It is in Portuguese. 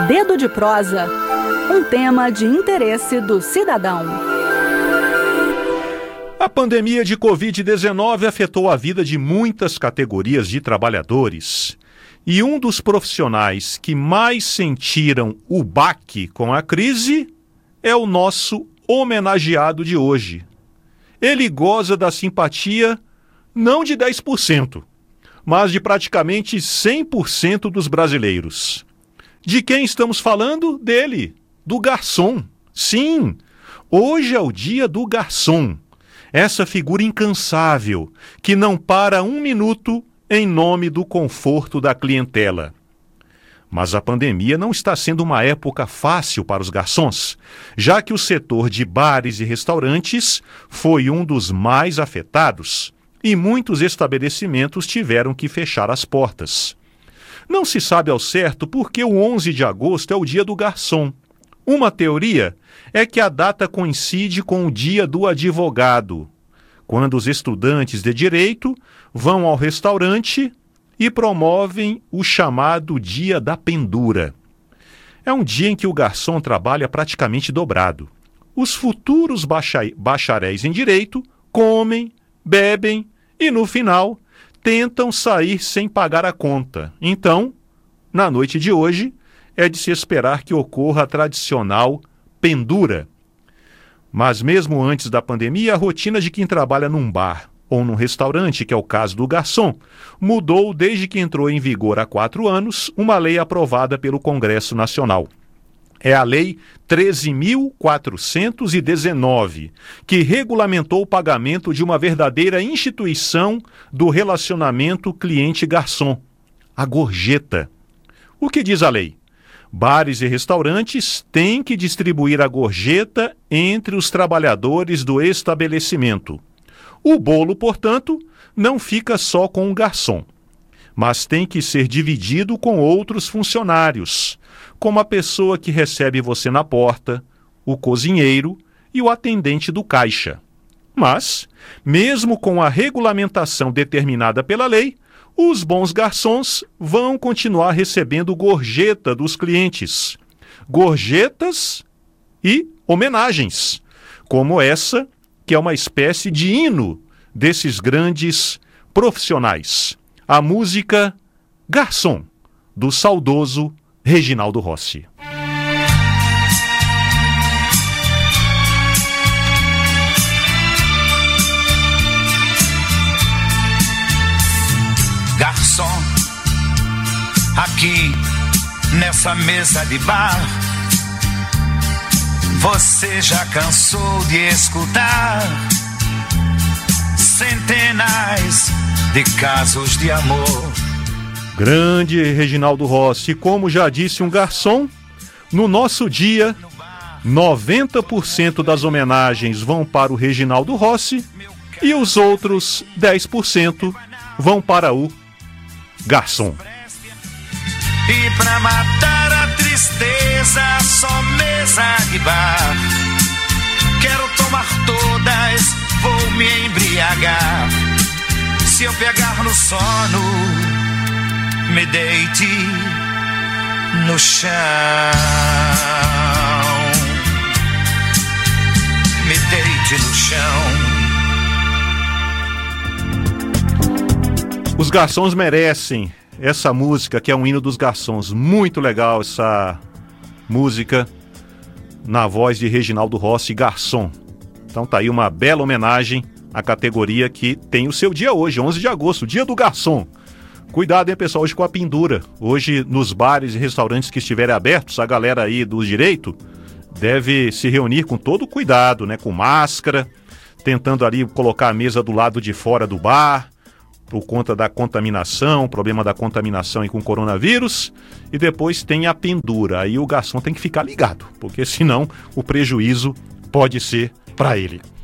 Dedo de prosa, um tema de interesse do cidadão. A pandemia de Covid-19 afetou a vida de muitas categorias de trabalhadores. E um dos profissionais que mais sentiram o baque com a crise é o nosso homenageado de hoje. Ele goza da simpatia não de 10%, mas de praticamente 100% dos brasileiros. De quem estamos falando? Dele, do garçom. Sim, hoje é o dia do garçom. Essa figura incansável, que não para um minuto em nome do conforto da clientela. Mas a pandemia não está sendo uma época fácil para os garçons, já que o setor de bares e restaurantes foi um dos mais afetados e muitos estabelecimentos tiveram que fechar as portas. Não se sabe ao certo por que o 11 de agosto é o dia do garçom. Uma teoria é que a data coincide com o dia do advogado, quando os estudantes de direito vão ao restaurante e promovem o chamado Dia da Pendura. É um dia em que o garçom trabalha praticamente dobrado. Os futuros bacharéis em direito comem, bebem e, no final, tentam sair sem pagar a conta. Então, na noite de hoje, é de se esperar que ocorra a tradicional pendura. Mas mesmo antes da pandemia, a rotina de quem trabalha num bar ou num restaurante, que é o caso do garçom, mudou desde que entrou em vigor há 4 anos uma lei aprovada pelo Congresso Nacional. É a Lei 13.419, que regulamentou o pagamento de uma verdadeira instituição do relacionamento cliente-garçom, a gorjeta. O que diz a lei? Bares e restaurantes têm que distribuir a gorjeta entre os trabalhadores do estabelecimento. O bolo, portanto, não fica só com o garçom, mas tem que ser dividido com outros funcionários, como a pessoa que recebe você na porta, o cozinheiro e o atendente do caixa. Mas, mesmo com a regulamentação determinada pela lei, os bons garçons vão continuar recebendo gorjeta dos clientes. Gorjetas e homenagens, como essa, que é uma espécie de hino desses grandes profissionais. A música Garçom, do saudoso Reginaldo Rossi. Garçom, aqui nessa mesa de bar, você já cansou de escutar centenas de casos de amor. Grande Reginaldo Rossi, como já disse um garçom, no nosso dia, 90% das homenagens vão para o Reginaldo Rossi e os outros 10% vão para o garçom. E pra matar a tristeza, só mesa de bar. Quero tomar todas, vou me embriagar. Se eu pegar no sono, me deite no chão. Me deite no chão. Os garçons merecem essa música, que é um hino dos garçons. Muito legal essa música na voz de Reginaldo Rossi, Garçom. Então tá aí uma bela homenagem à categoria que tem o seu dia hoje, 11 de agosto, dia do garçom. Cuidado, hein, pessoal, hoje com a pendura. Hoje, nos bares e restaurantes que estiverem abertos, a galera aí do direito deve se reunir com todo cuidado, né? Com máscara, tentando ali colocar a mesa do lado de fora do bar, por conta da contaminação, problema da contaminação aí com o coronavírus. E depois tem a pendura. Aí o garçom tem que ficar ligado, porque senão o prejuízo pode ser para ele.